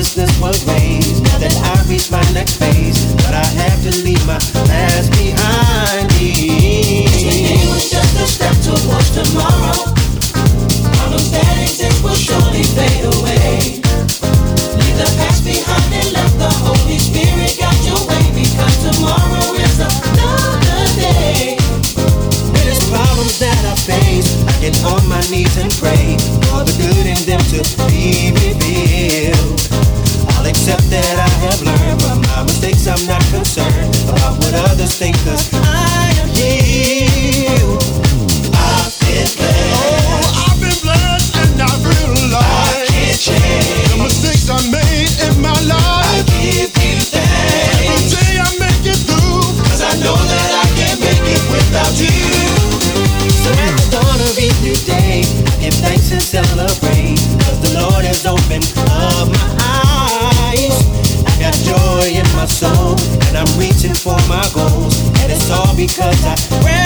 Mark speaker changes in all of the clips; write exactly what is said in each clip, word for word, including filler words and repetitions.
Speaker 1: righteousness was raised. Now that I reach my next phase, but I have to leave my past behind me.
Speaker 2: Today was just a step towards tomorrow. Problems that exist will surely fade away. Leave the past behind and let the Holy Spirit guide your way, because tomorrow is another day.
Speaker 1: When there's problems that I face, I get on my knees and pray for the good in them to be revealed. I'll accept that I have learned from my mistakes. I'm not concerned about what others think, 'cause I am healed. I've been blessed.
Speaker 3: Oh, I've been blessed and I realize
Speaker 1: I can't change
Speaker 3: the mistakes I made in my life.
Speaker 1: I give you thanks.
Speaker 3: Every day I make it through,
Speaker 1: 'cause I know that I can't make it without you. So at the dawn of each new day, I give thanks and celebrate, 'cause the Lord has opened up my eyes. I got joy in my soul, and I'm reaching for my goals, and it's all because I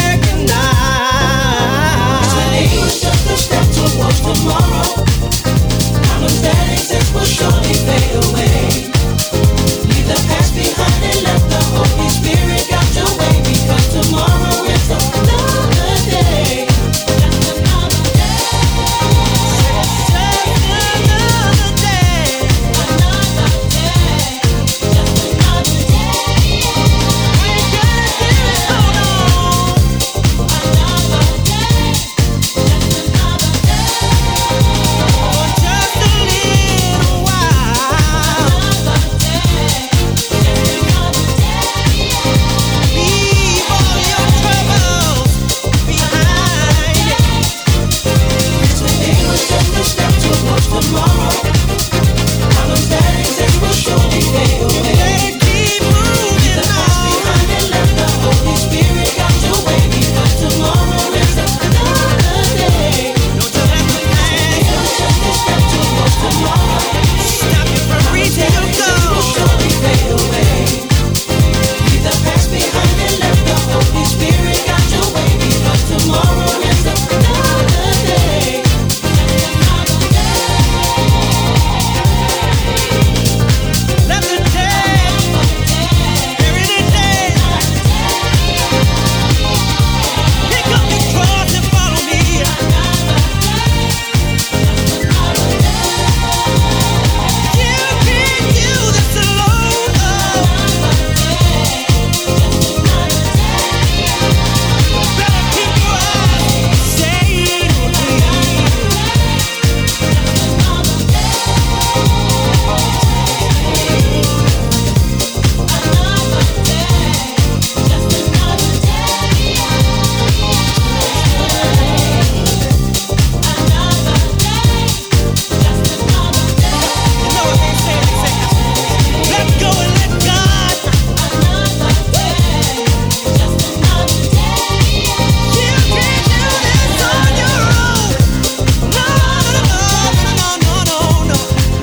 Speaker 1: recognize
Speaker 2: today was just a step towards tomorrow. Problems that exist will surely fade away. Leave the past behind and let the Holy Spirit guide your way, because tomorrow is another day. Just another day. Just another day. Another day. Just another day. We got this hold on. Another day. Just another day. For just a little while. Another day. Just another day. Leave all your troubles behind. Today was just a step towards tomorrow. Problems that exist will surely fade away. Keep moving the past behind and let the Holy Spirit guide your way, because tomorrow is another day. Today was just a step towards tomorrow. Stop you from reaching your goal. Will surely fade away. Leave the past behind and let the Holy Spirit guide your way, because tomorrow is another day. Another day. Let the day, every day, pick up your cross and follow me. You can't do this alone. Better keep your eyes stayed on me. Let go and let God. You can't do this on your own. No, no, no, no, no, no.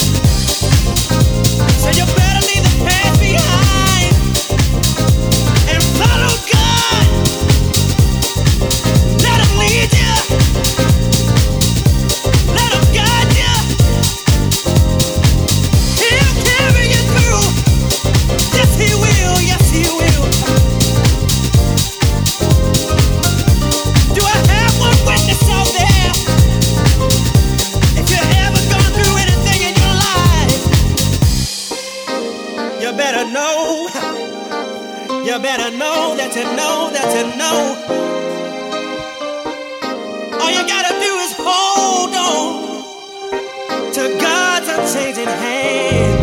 Speaker 2: So you better leave the past behind and follow God. Let Him lead you. Let Him guide you. He'll carry you through. Yes, He will. Yes, He will. Do I have one witness out there? If you ever gone through anything in your life, you better know. You better know that you know that you know. All you gotta do is hold on to God's unchanging hand.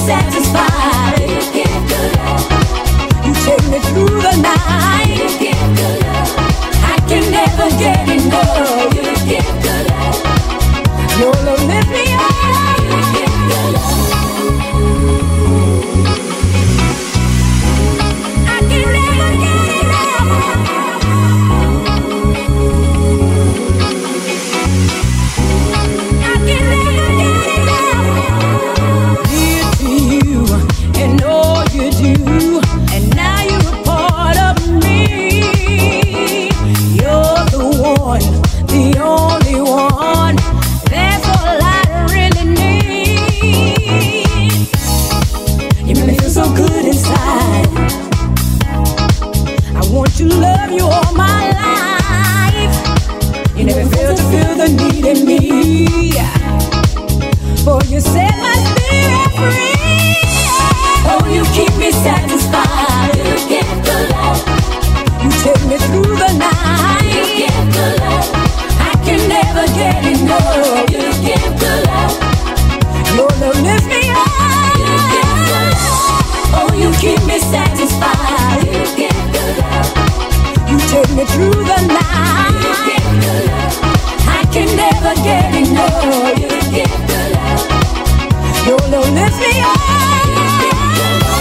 Speaker 2: satisfied. You give good love. You take me through the night. You give good love. I can never get enough. You give good love. Your love lifts me up. You give good love. I can never get enough. I can never get enough. Dear to you and all you do, and now you're a part of me. You're the one, the only one. That's all I really need. You make me feel so good inside. I want to love you all my life. You never fail to feel the need in me. For you set my spirit free. Oh, you keep me satisfied. You give good love. You take me through the night. You give good love. I can never get enough. You give good love. Your love lifts me up. You give good love. Oh, you keep me satisfied. You give good love. You take me through the night. You give good love. I can never get enough. You give good love. Your love lifts me up. You give good love.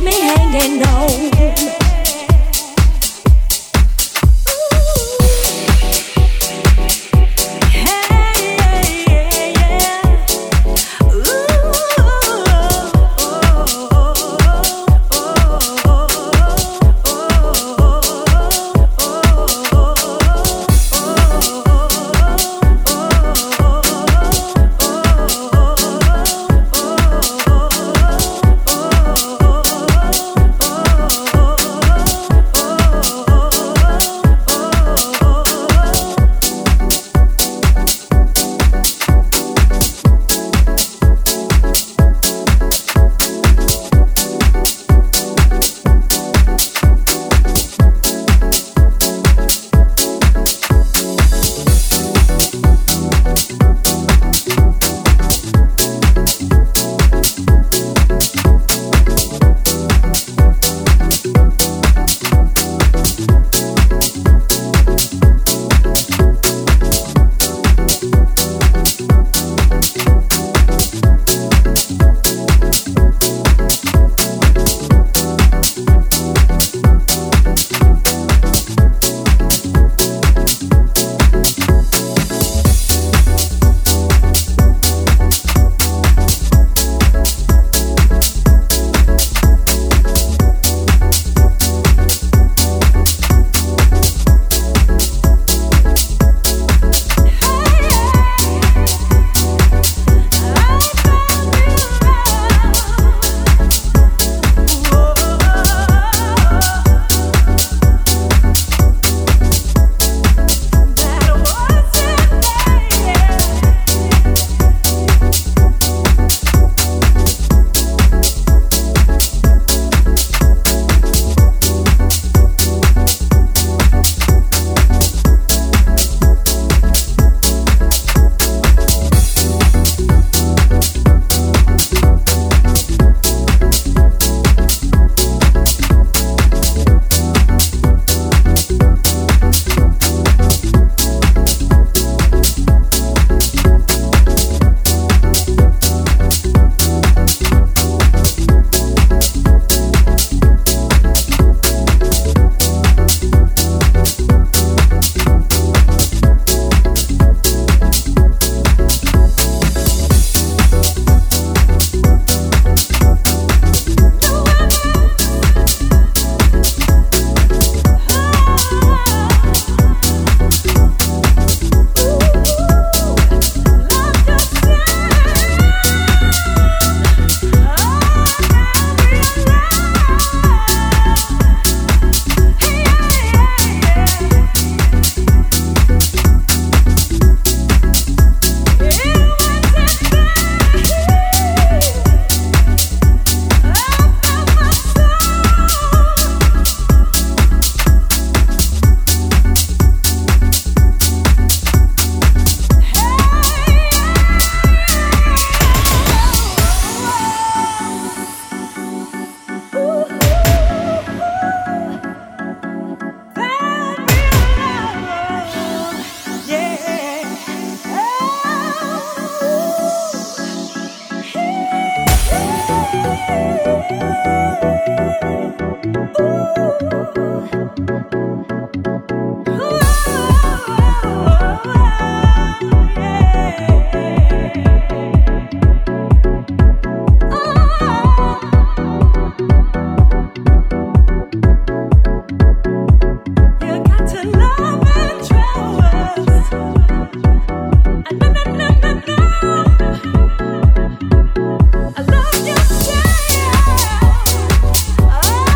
Speaker 4: I love you, say yeah.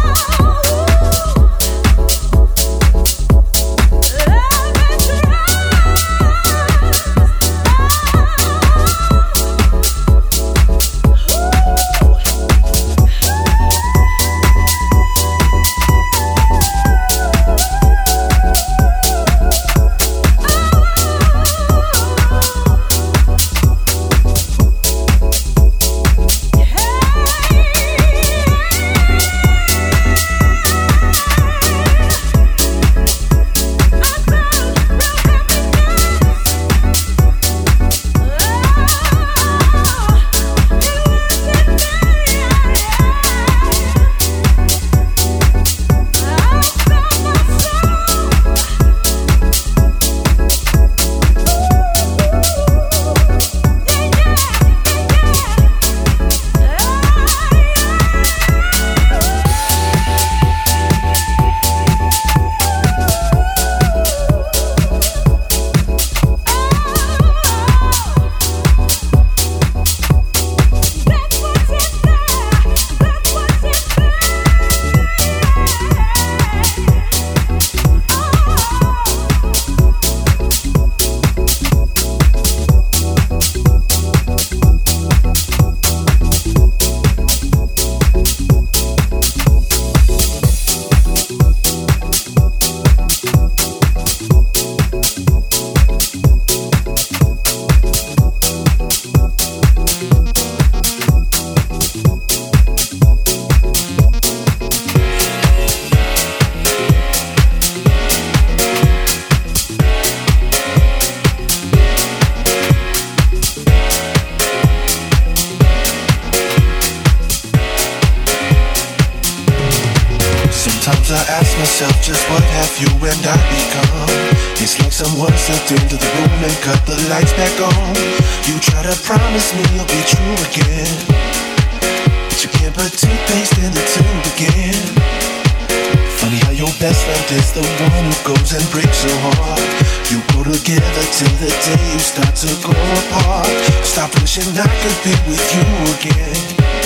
Speaker 4: Sometimes I ask myself, just what have you and I become? It's like someone stepped into the room and cut the lights back on. You try to promise me you'll be true again, but you can't put toothpaste in the tube again. Funny how your best friend is the one who goes and breaks your heart. You go together till the day you start to go apart. I stop wishing I could be with you again.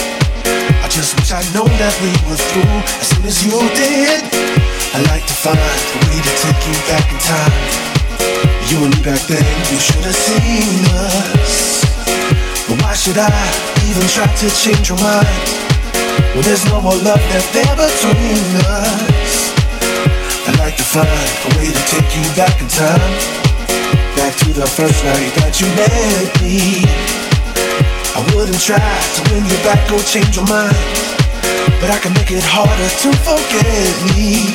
Speaker 4: I just wish I'd known that we were through as soon as you did. I like to find a way to take you back in time. You and me back then, you should have seen us. But why should I even try to change your mind when there's no more love left there between us? I like to find a way to take you back in time, back to the first night that you met me. I wouldn't try to win you back or change your mind, but I can make it harder to forget me.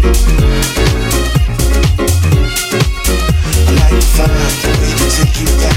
Speaker 4: Find a way to take you back.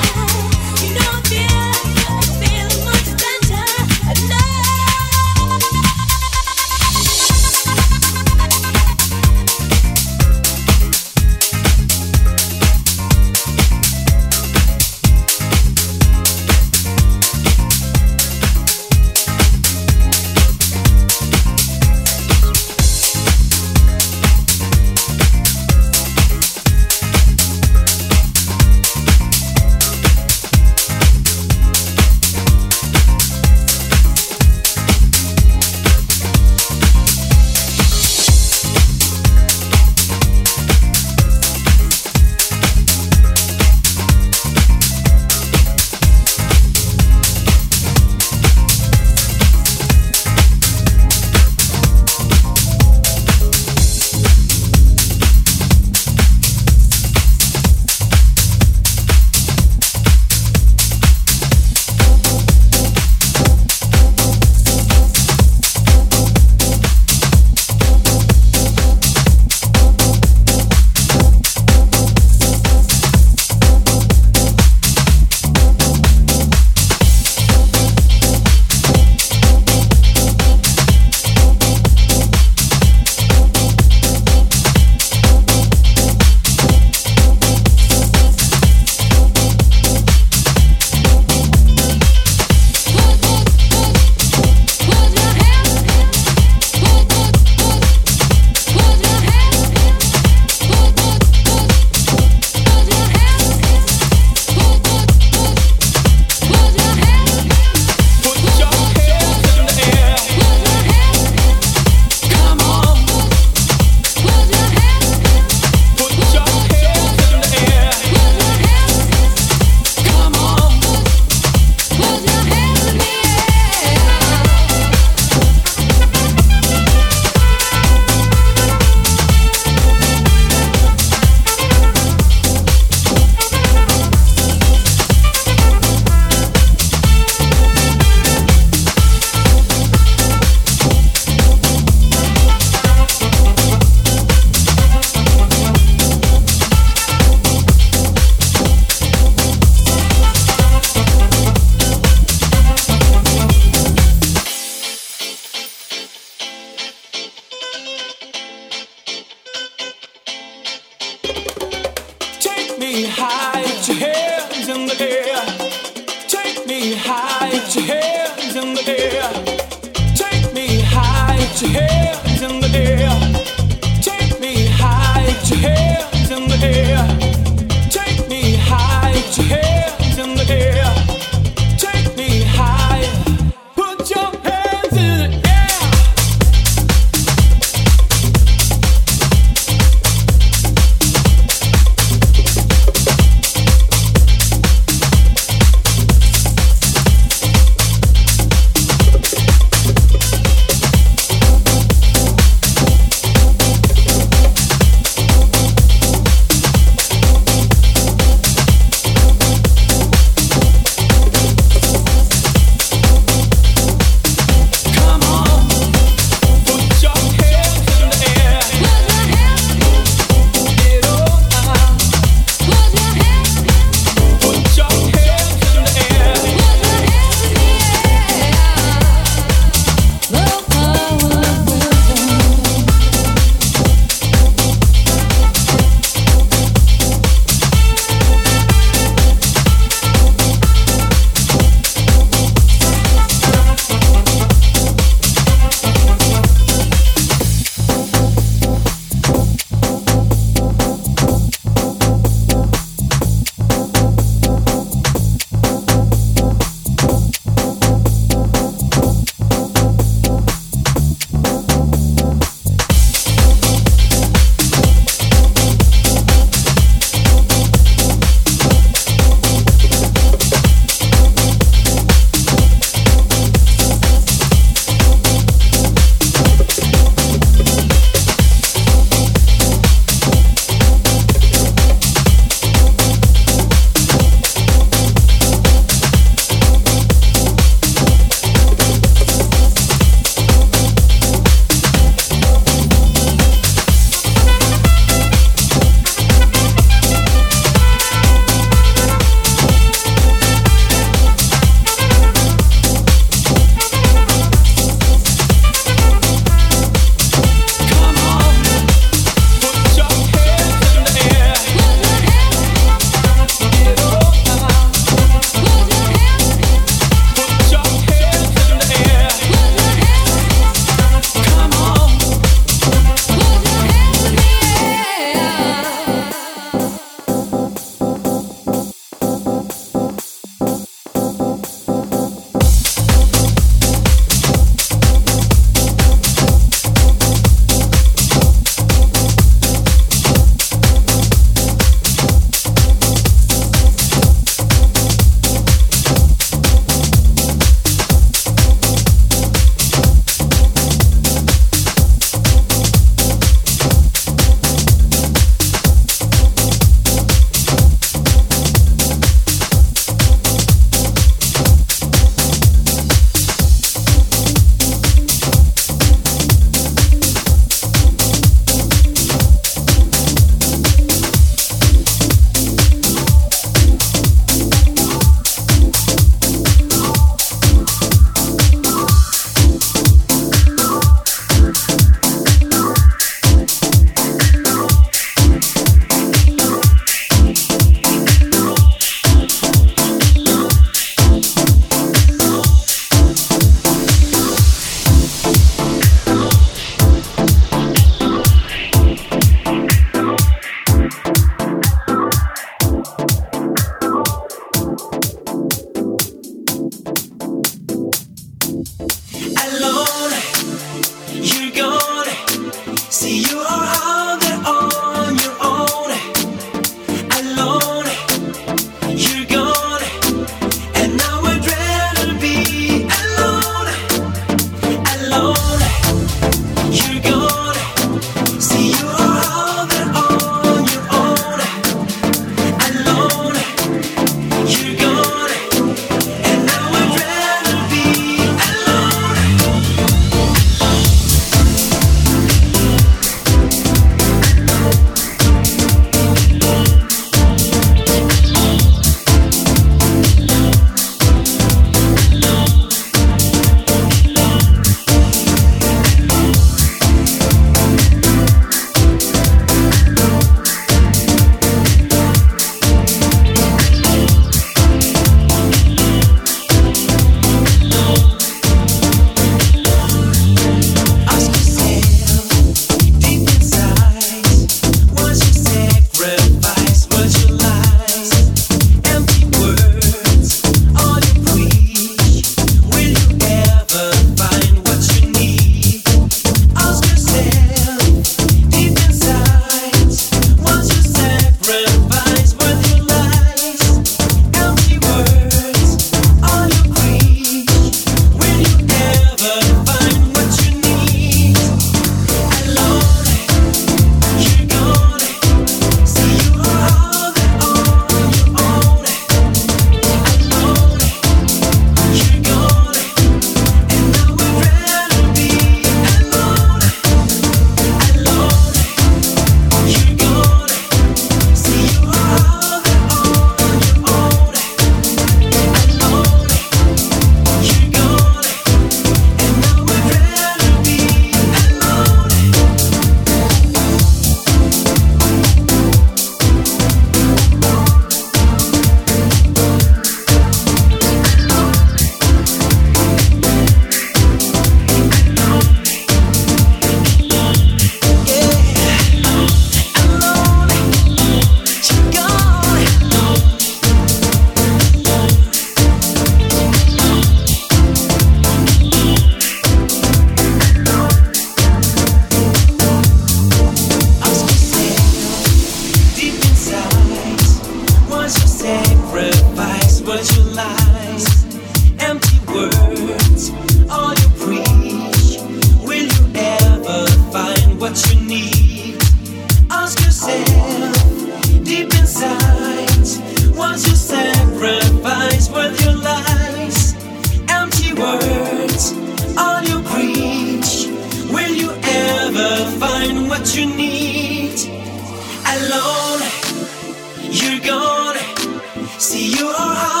Speaker 2: words you lies, empty words, all you preach. Will you ever find what you need? Ask yourself, deep inside, once you sacrifice worth your lies, empty words, all you preach. Will you ever find what you need? Alone, you're gone. See, you are